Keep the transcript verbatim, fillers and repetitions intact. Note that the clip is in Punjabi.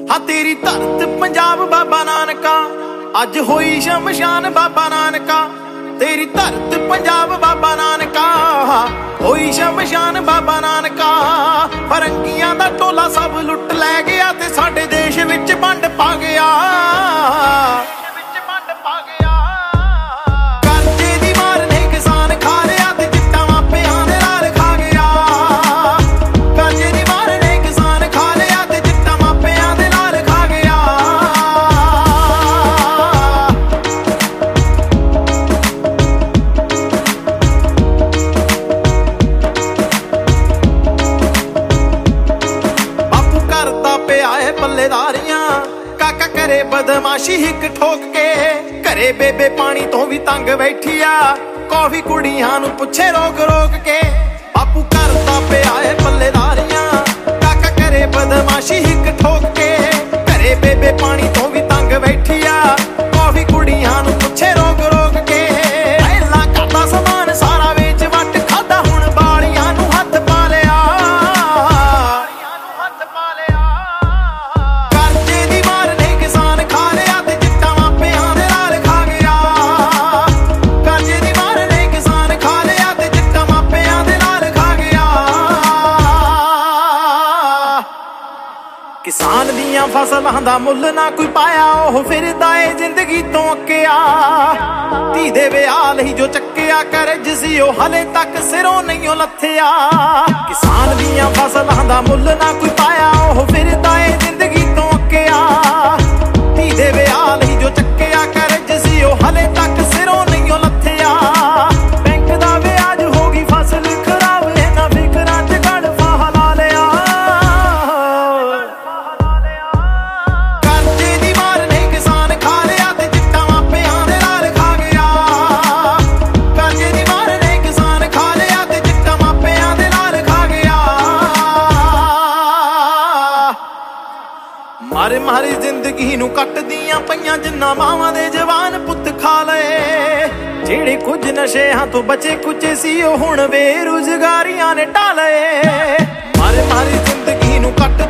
ਹਾਂ ਤੇਰੀ ਧਰਤ ਪੰਜਾਬ ਬਾਬਾ ਨਾਨਕਾ, ਅੱਜ ਹੋਈ ਸ਼ਮਸ਼ਾਨ ਬਾਬਾ ਨਾਨਕਾ। ਤੇਰੀ ਧਰਤ ਪੰਜਾਬ ਬਾਬਾ ਨਾਨਕਾ, ਹੋਈ ਸ਼ਮਸ਼ਾਨ ਬਾਬਾ ਨਾਨਕਾ। ਫਰੰਗੀਆਂ ਦਾ ਟੋਲਾ ਸਭ ਲੁੱਟ ਲੈ ਗਿਆ ਤੇ ਸਾਡੇ ਦੇਸ਼ ਵਿੱਚ ਵੰਡ ਪਾ ਗਿਆ। ਪੱਲੇਦਾਰੀਆਂ ਕਾਕਾ ਕਰੇ ਬਦਮਾਸ਼ੀ ਹਿੱਕ ਠੋਕ ਕੇ, ਘਰੇ ਬੇਬੇ ਪਾਣੀ ਤੋਂ ਵੀ ਤੰਗ ਬੈਠੀ ਆ, ਕੌਫੀ ਕੁੜੀਆਂ ਨੂੰ ਪੁੱਛੇ ਰੋਕ ਰੋਕ ਕੇ। ਬਾਪੂ ਕਰਦਾ ਪਿਆ ਏ ਪੱਲੇਦਾਰੀਆਂ ਕਾਕਾ ਕਰੇ ਬਦਮਾਸ਼ੀ ਹਿੱਕ ਠੋਕ ਕੇ, ਘਰੇ ਬੇਬੇ ਪਾਣੀ ਤੋਂ ਵੀ ਤੰਗ ਬੈਠੀ ਆ, ਕੌਫੀ ਕੁੜੀਆਂ ਨੂੰ ਪੁੱਛੇ ਰੋਕ ਰੋਕ ਕੇ। ਪਹਿਲਾਂ ਕਰਦਾ ਸਮਾਨ ਸਾਰਾ ਵੇਚ ਵੱਟ ਖਾਦਾ, ਹੁਣ ਬਾਲੀਆਂ ਨੂੰ ਹੱਥ ਪਾ ਲਿਆ। ਕਿਸਾਨ ਦੀਆਂ ਫਸਲਾਂ ਦਾ ਮੁੱਲ ਨਾ ਕੋਈ ਪਾਇਆ, ਉਹ ਫਿਰਦਾ ਏ ਜ਼ਿੰਦਗੀ ਤੋਂ ਅੱਕਿਆ। ਧੀ ਦੇ ਵਿਆਹ ਲਈ ਜੋ ਚੱਕਿਆ ਕਰਜ਼ ਸੀ, ਉਹ ਹਲੇ ਤੱਕ ਸਿਰੋਂ ਨਹੀਂ ਲੱਥਿਆ। ਕਿਸਾਨ ਦੀਆਂ ਫਸਲਾਂ ਦਾ ਮੁੱਲ ਨਾ ਕੋਈ ਪਾਇਆ, ਉਹ ਫਿਰਦਾ ਏ ਜ਼ਿੰਦਗੀ ਤੋਂ ਅੱਕਿਆ। ਧੀ ਦੇ ਵਿਆਹ ਲਈ ਜੋ ਚੱਕਿਆ ਕਰਜ਼ ਸੀ, ਉਹ ਹਲੇ ਤੱਕ ਸਿਰੋਂ ਨਹੀਂ ਲੱਥਿਆ। ਬੈਂਕ ਦਾ ਵਿਆਜ ਹੋ ਗਈ ਫਸਲ ਖਰਾਬ, ਇਹਨਾਂ ਫਿਕਰਾਂ ਚ ਗੜ ਫਾਹਾ ਲਾ ਲਿਆ। ਮਾਰੇ ਮਾਰੀ ਜ਼ਿੰਦਗੀ ਨੂੰ ਕੱਟਦੀਆਂ ਪਈਆਂ, ਜਿੰਨਾ ਮਾਵਾਂ ਦੇ ਜਵਾਨ ਪੁੱਤ ਖਾ ਲਏ। ਜਿਹੜੇ ਕੁਝ ਨਸ਼ਿਆਂ ਤੋਂ ਬਚੇ ਕੁਝ ਸੀ, ਉਹ ਹੁਣ ਬੇਰੁਜ਼ਗਾਰੀਆਂ ਨੇ ਢਾ ਲਏ। ਮਾਰੇ ਮਾਰੀ ਜ਼ਿੰਦਗੀ ਨੂੰ ਕੱਟ